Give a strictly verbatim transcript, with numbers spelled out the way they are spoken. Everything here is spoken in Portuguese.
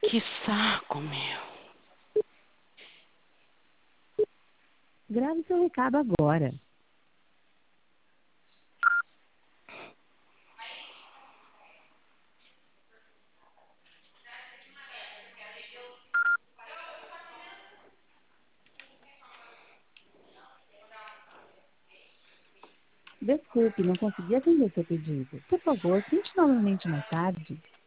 Que saco, meu. Grave seu recado agora. Desculpe, não consegui atender seu pedido. Por favor, tente novamente mais tarde.